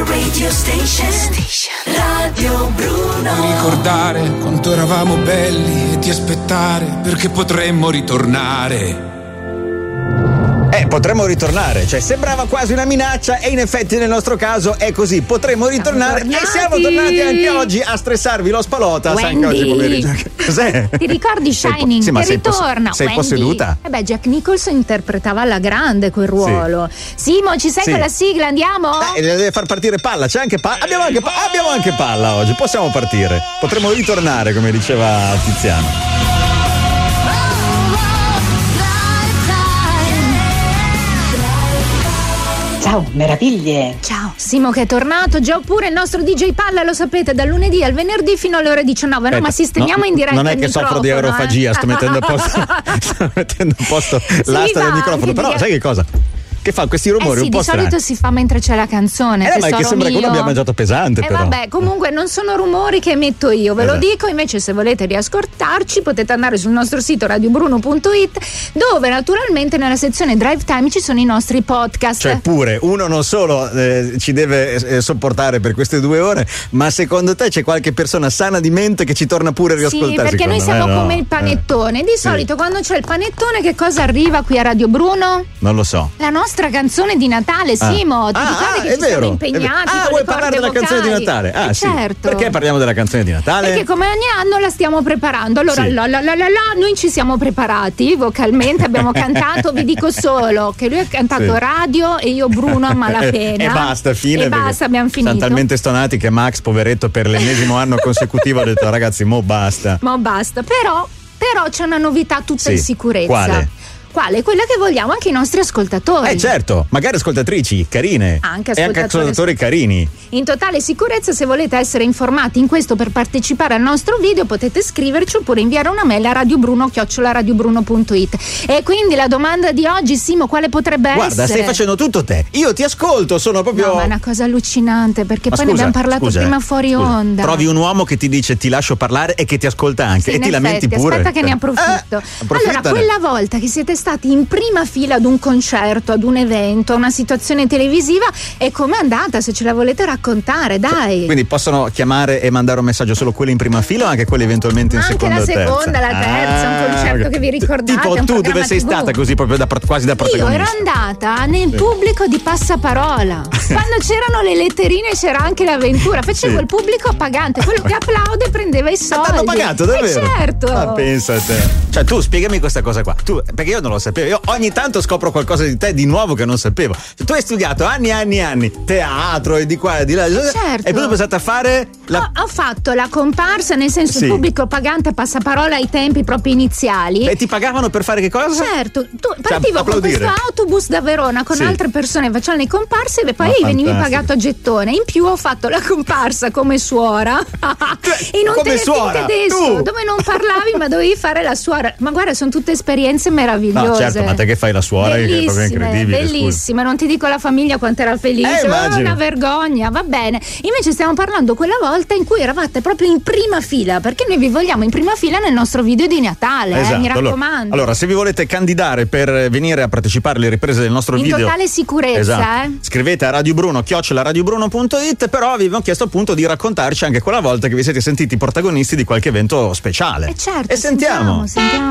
radio station. Radio Bruno. Puoi ricordare quanto eravamo belli e ti aspettare perché potremmo ritornare. Potremmo ritornare, cioè sembrava quasi una minaccia e in effetti nel nostro caso è così, potremmo ritornare e siamo tornati anche oggi a stressarvi lo Spalota, sai anche oggi pomeriggio. Cos'è? Ti ricordi Shining? Sì, ma che ritorna? Sei posseduta? Jack Nicholson interpretava alla grande quel ruolo. Simo, ci sei con la sigla? Andiamo? Deve far partire Palla, c'è anche Palla, abbiamo anche Palla oggi, possiamo partire, potremmo ritornare come diceva Tiziano. Ciao, meraviglie! Ciao, Simo che è tornato, già oppure il nostro DJ Palla, lo sapete, dal lunedì al venerdì fino alle ore 19, no? Ma sistemiamo in diretta. Non è che soffro di aerofagia, sto mettendo a posto l'asta del microfono, però sai che cosa? Che fa questi rumori un po' strani. Di solito si fa mentre c'è la canzone. Ma è che sembra che uno abbia mangiato pesante, però. Vabbè, comunque non sono rumori che emetto io, ve lo dico. Invece, se volete riascoltarci, potete andare sul nostro sito radiobruno.it, dove naturalmente nella sezione Drive Time ci sono i nostri podcast. Cioè, pure uno non solo ci deve sopportare per queste 2 ore, ma secondo te c'è qualche persona sana di mente che ci torna pure a riascoltare? Sì, perché noi siamo come il panettone. Di solito quando c'è il panettone, che cosa arriva qui a Radio Bruno? Non lo so. La nostra canzone di Natale, Simo. Ti ricordi che ci siamo impegnati? Vuoi parlare della canzone di Natale? Certo. Perché parliamo della canzone di Natale? Perché come ogni anno la stiamo preparando. Allora, noi ci siamo preparati vocalmente, abbiamo cantato, vi dico solo che lui ha cantato Radio e io Bruno a malapena. E basta, fine. E basta, abbiamo finito. Siamo talmente stonati che Max, poveretto, per l'ennesimo anno consecutivo ha detto: ragazzi, mo basta. Però c'è una novità tutta in sicurezza. Quale? Quella che vogliamo anche i nostri ascoltatori. Certo, magari ascoltatrici carine. E anche ascoltatori carini. In totale sicurezza, se volete essere informati in questo per partecipare al nostro video, potete scriverci oppure inviare una mail a radiobruno@radiobruno.it. E quindi la domanda di oggi, Simo, quale potrebbe essere? Guarda, stai facendo tutto te. Io ti ascolto, sono proprio. No, ma è una cosa allucinante, perché poi ne abbiamo parlato prima fuori onda. Trovi un uomo che ti dice ti lascio parlare e che ti ascolta anche, e ti lamenti pure. Aspetta che ne approfitto. Allora, quella volta che siete stati in prima fila ad un concerto, ad un evento, a una situazione televisiva, e com'è andata? Se ce la volete raccontare, dai. Quindi possono chiamare e mandare un messaggio solo quelli in prima fila o anche quelli eventualmente in seconda o terza? Anche la seconda, la terza, un concerto che vi ricordate. Tipo tu dove sei stata così proprio quasi da protagonista? Io ero andata nel pubblico di Passaparola. Quando c'erano le letterine c'era anche l'avventura. Facevo il pubblico pagante, quello che applaude prendeva i soldi. T'hanno pagato, davvero? Certo. Ma pensa a te. Cioè tu spiegami questa cosa qua. Perché io non lo sapevo. Io ogni tanto scopro qualcosa di te di nuovo che non sapevo. Tu hai studiato anni e anni teatro e di qua e di là. Certo. E poi sei stata a fare ho fatto la comparsa, nel senso il pubblico pagante a Passaparola ai tempi proprio iniziali. E ti pagavano per fare che cosa? Certo, partivo con questo autobus da Verona con altre persone, facevano le comparse e poi venivi pagato a gettone. In più ho fatto la comparsa come suora in un telefilm tedesco dove non parlavi ma dovevi fare la suora. Ma guarda, sono tutte esperienze meravigliose. No, certo, ma te che fai la suora che è proprio incredibile. Bellissima, non ti dico la famiglia quanto era felice, una vergogna, va bene. Invece stiamo parlando quella volta in cui eravate proprio in prima fila, perché noi vi vogliamo in prima fila nel nostro video di Natale, mi raccomando. Allora, se vi volete candidare per venire a partecipare alle riprese del nostro video in totale sicurezza, scrivete a radiobruno@radiobruno.it, però vi abbiamo chiesto appunto di raccontarci anche quella volta che vi siete sentiti protagonisti di qualche evento speciale. Certo, e sentiamo.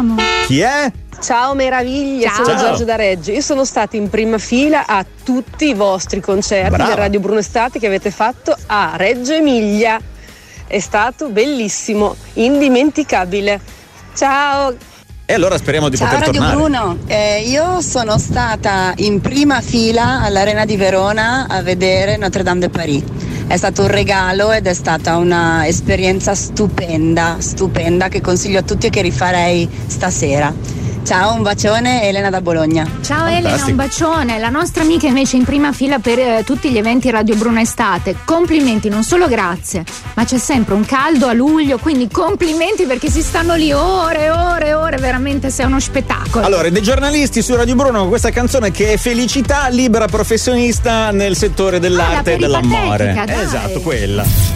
Chi è? Ciao meraviglia, sono Giorgio da Reggio. Io sono stata in prima fila a tutti i vostri concerti del Radio Bruno Estate che avete fatto a Reggio Emilia. È stato bellissimo, indimenticabile. Ciao. E allora speriamo di poter Radio tornare. Bruno, io sono stata in prima fila all'Arena di Verona a vedere Notre Dame de Paris. È stato un regalo ed è stata una esperienza stupenda che consiglio a tutti e che rifarei stasera. Ciao, un bacione, Elena da Bologna. Ciao Elena, un bacione. La nostra amica invece in prima fila per tutti gli eventi Radio Bruno Estate. Complimenti, non solo grazie, ma c'è sempre un caldo a luglio, quindi complimenti perché si stanno lì ore e ore e ore, veramente sei uno spettacolo. Allora, dei giornalisti su Radio Bruno con questa canzone che è felicità, libera professionista nel settore dell'arte e dell'amore. Dai. Esatto, quella.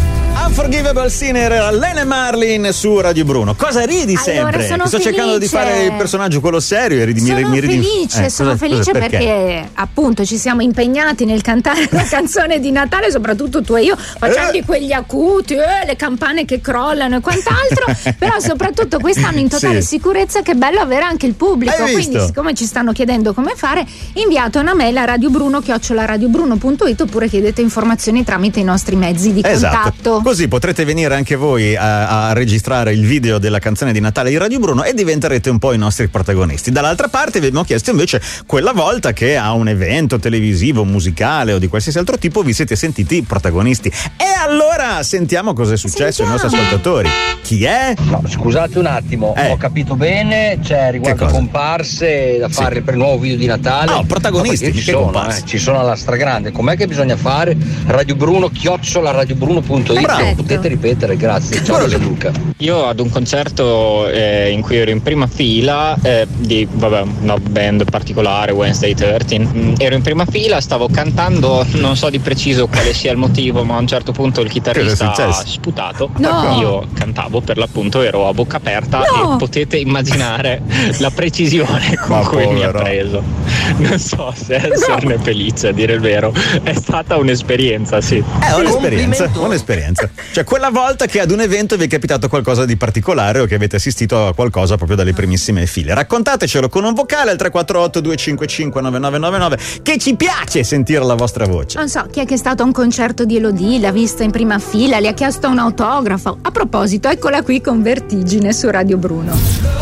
Unforgivable Sinner era Lene Marlin su Radio Bruno. Cosa ridi sempre? Sto cercando di fare il personaggio quello serio e sono felice perché appunto ci siamo impegnati nel cantare la canzone di Natale, soprattutto tu e io, facendo quegli acuti, le campane che crollano e quant'altro, però soprattutto quest'anno in totale sicurezza. Che bello avere anche il pubblico. Quindi siccome ci stanno chiedendo come fare, inviate una mail a radiobruno@radiobruno.it oppure chiedete informazioni tramite i nostri mezzi di contatto. Così potrete venire anche voi a registrare il video della canzone di Natale di Radio Bruno e diventerete un po' i nostri protagonisti. Dall'altra parte vi abbiamo chiesto invece quella volta che a un evento televisivo, musicale o di qualsiasi altro tipo vi siete sentiti protagonisti. E allora sentiamo cosa è successo ai nostri ascoltatori. Chi è? No, scusate un attimo, ho capito bene, c'è riguardo comparse da fare per il nuovo video di Natale. No, protagonisti, ci sono alla stragrande. Com'è che bisogna fare? Radio Bruno @radiobruno.it. Potete ripetere, grazie. Ciao Luca. Io ad un concerto in cui ero in prima fila di una band particolare, Wednesday 13, ero in prima fila, stavo cantando, non so di preciso quale sia il motivo, ma a un certo punto il chitarrista ha sputato. Io cantavo, per l'appunto ero a bocca aperta e potete immaginare la precisione con cui mi ha preso. Non so se esserne felice, a dire il vero. È stata un'esperienza, sì. Un'esperienza. Cioè quella volta che ad un evento vi è capitato qualcosa di particolare o che avete assistito a qualcosa proprio dalle primissime file. Raccontatecelo con un vocale al 348 255 9999, che ci piace sentire la vostra voce. Non so, chi è che è stato a un concerto di Elodie, l'ha vista in prima fila, le ha chiesto un autografo. A proposito, eccola qui con Vertigine su Radio Bruno.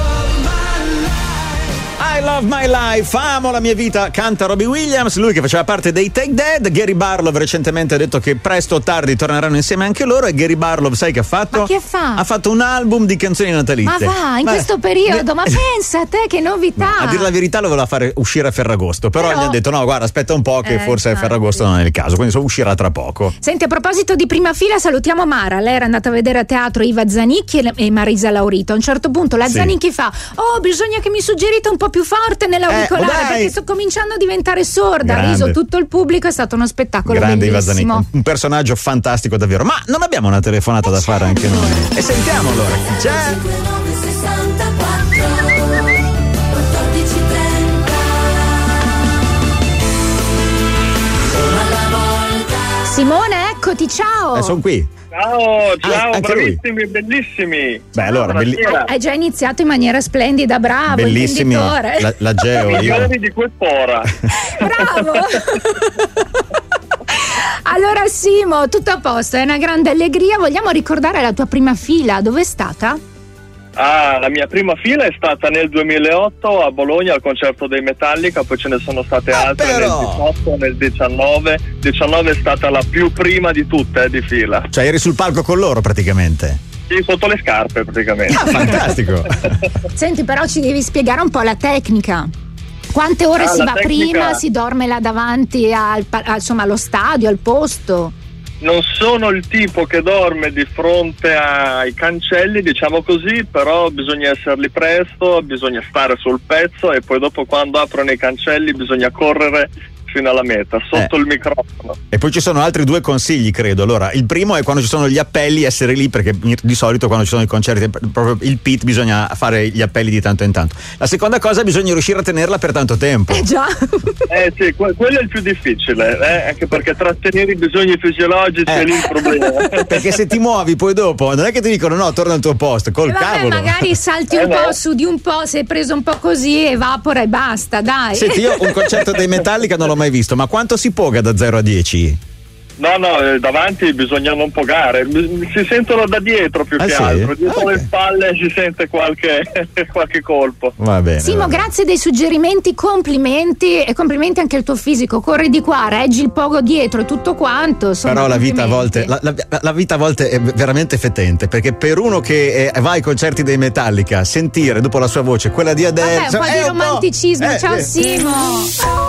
I Love My Life, amo la mia vita, canta Robbie Williams, lui che faceva parte dei Take Dead. Gary Barlow recentemente ha detto che presto o tardi torneranno insieme anche loro. E Gary Barlow, sai che ha fatto? Ma che fa? Ha fatto un album di canzoni natalizie. Ma in questo periodo, ma pensa a te che novità. A dire la verità lo voleva fare uscire a Ferragosto, però gli hanno detto no, guarda, aspetta un po' che forse Ferragosto non è il caso, quindi uscirà tra poco. Senti, a proposito di prima fila, salutiamo Mara. Lei era andata a vedere a teatro Iva Zanicchi e Marisa Laurito. A un certo punto la Zanicchi fa: bisogna che mi suggerite un po' più forte nell'auricolare perché sto cominciando a diventare sorda. Ha riso tutto il pubblico, è stato uno spettacolo bellissimo. Un personaggio fantastico davvero. Ma non abbiamo una telefonata da fare anche noi? E sentiamo allora chi c'è. Simone, eccoti, ciao. Sono qui. Ciao, bravissimi, bellissimi. Beh, allora, hai già iniziato in maniera splendida, bravo. Bellissimi. La Geo. Migliori di quest'ora. Bravo. Allora, Simo, tutto a posto, è una grande allegria. Vogliamo ricordare la tua prima fila, dove è stata? La mia prima fila è stata nel 2008 a Bologna al concerto dei Metallica, poi ce ne sono state altre nel 18, nel 19. 19 è stata la più prima di tutte di fila. Cioè eri sul palco con loro praticamente? Sì, sotto le scarpe praticamente. Fantastico. Senti, però ci devi spiegare un po' la tecnica. Quante ore si va prima, si dorme là davanti allo stadio, al posto? Non sono il tipo che dorme di fronte ai cancelli, diciamo così, però bisogna essere lì presto, bisogna stare sul pezzo e poi dopo, quando aprono i cancelli, bisogna correre fino alla meta, sotto il microfono. E poi ci sono altri due consigli, credo. Allora, il primo è quando ci sono gli appelli, essere lì, perché di solito quando ci sono i concerti, proprio il pit, bisogna fare gli appelli di tanto in tanto. La seconda cosa, bisogna riuscire a tenerla per tanto tempo. Già. Sì, quello è il più difficile, anche perché trattenere i bisogni fisiologici è lì il problema. Perché se ti muovi poi dopo, non è che ti dicono no, torna al tuo posto, cavolo. Magari salti un po' su di un po', sei preso un po' così, evapora e basta, dai. Senti, io un concerto dei Metallica non l'ho mai visto, ma quanto si poga da 0 a 10? No, davanti bisogna non pogare, si sentono da dietro più che altro, dietro le spalle si sente qualche colpo. Va bene. Simo, grazie dei suggerimenti, complimenti e complimenti anche al tuo fisico, corri di qua, reggi il pogo dietro e tutto quanto. Però la vita a volte la vita a volte è veramente fetente, perché per uno che va ai concerti dei Metallica, sentire dopo la sua voce quella di Adele, un po' di romanticismo. Ciao Simo.